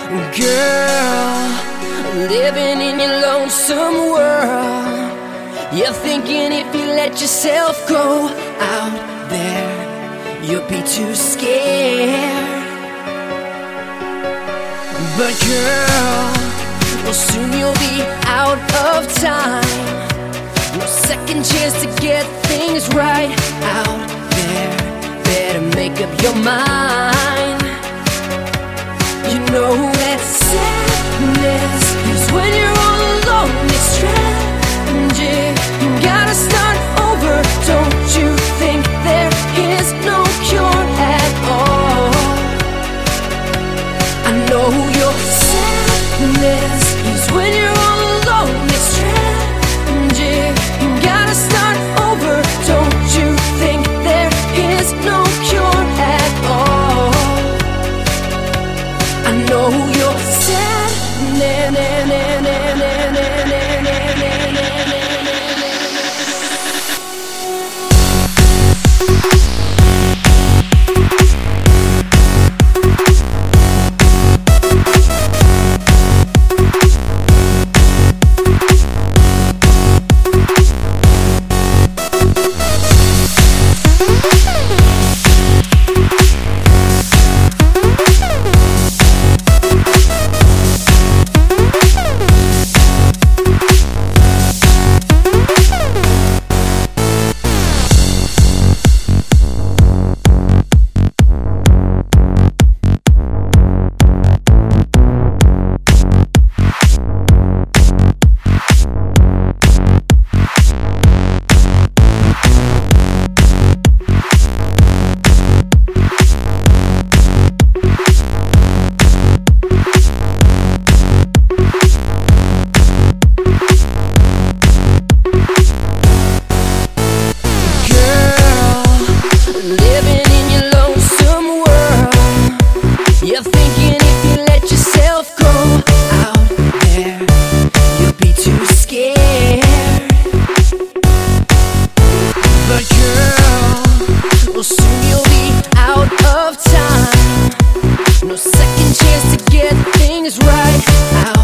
Girl, living in your lonesome world. You're thinking if you let yourself go out there, you'll be too scared. But girl, well, soon you'll be out of time. No second chance to get things right out there. Better make up your mind. You know that sadness is when you're all alone. It's tragic. You gotta start over. Don't you think there is no cure at all? I know your sadness is when you're all alone. It's tragic. You gotta start over. Don't you think there is no cure at all? I know you're sad. You're thinking if you let yourself go out there, you'll be too scared. But girl, well, soon you'll be out of time. No second chance to get things right out